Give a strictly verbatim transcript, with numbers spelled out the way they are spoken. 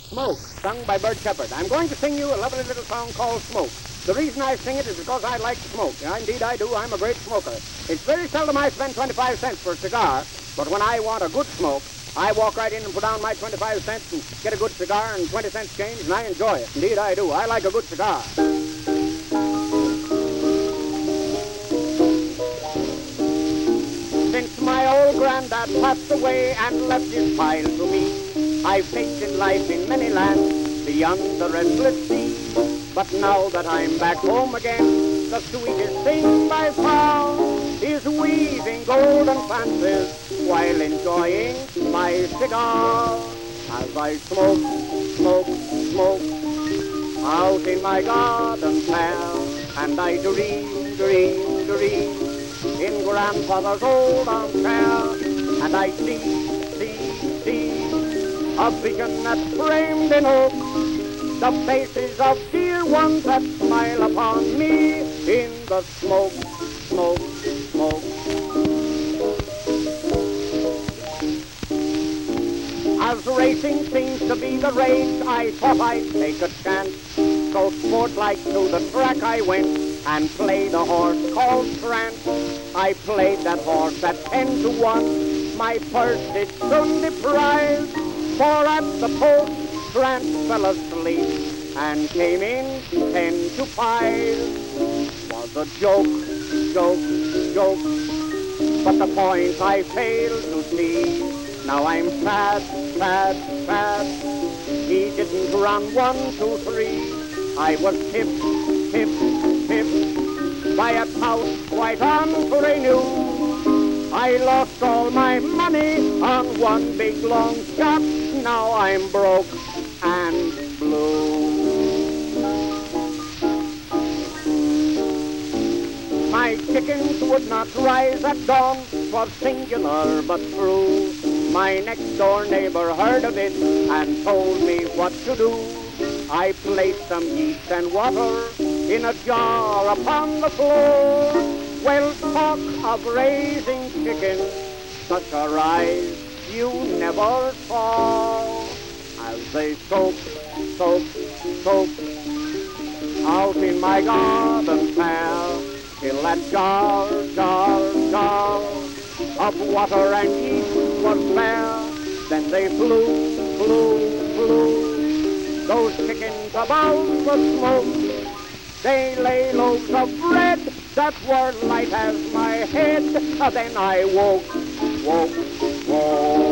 Smoke, sung by Bert Shepard. I'm going to sing you a lovely little song called Smoke. The reason I sing it is because I like to smoke. Yeah, indeed I do. I'm a great smoker. It's very seldom I spend twenty-five cents for a cigar, but when I want a good smoke, I walk right in and put down my twenty-five cents and get a good cigar and twenty cents change, and I enjoy it. Indeed I do. I like a good cigar. Since my old granddad passed away and left his pile to me, I've tasted life in many lands beyond the restless sea. But now that I'm back home again, the sweetest thing I've found is weaving golden fancies while enjoying my cigar. As I smoke, smoke, smoke out in my garden fair, and I dream, dream, dream in grandfather's old armchair, and I see, see, see a vision that's framed in oak, the faces of dear ones that smile upon me in the smoke, smoke, smoke. As racing seems to be the rage, I thought I'd take a chance. So sport-like to the track I went and played a horse called Trance. I played that horse at ten to one. My purse it soon deprived, for at the post Trance fell asleep and came in ten to five. Was a joke, joke, joke, but the point I failed to see. Now I'm sad, sad, sad. He didn't run one, two, three. I was hip, hip, hip by a tout quite unrenew. I lost all my money on one big long shot. Now I'm broke and blue. My chickens would not rise at dawn, 'twas singular but true. My next door neighbor heard of it and told me what to do. I placed some yeast and water in a jar upon the floor. Well, talk of raising chickens, such a rise you never saw. As they soak, soak, soak out in my garden fair, till that jar, jar, jar of water and yeast was bare. Then they flew, flew, flew, those chickens about the smoke. They lay loaves of bread that were light as my head. Then I woke, woke, woke.